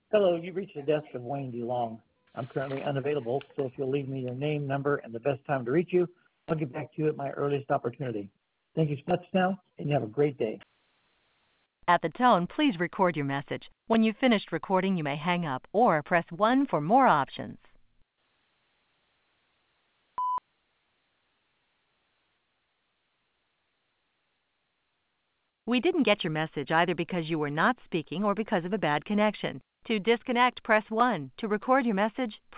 Hello, you've reached the desk of Wayne D. Long. I'm currently unavailable, so if you'll leave me your name, number, and the best time to reach you, I'll get back to you at my earliest opportunity. Thank you so much now, and you have a great day. At the tone, please record your message. When you've finished recording, you may hang up or press 1 for more options. We didn't get your message either because you were not speaking or because of a bad connection. To disconnect, press 1. To record your message,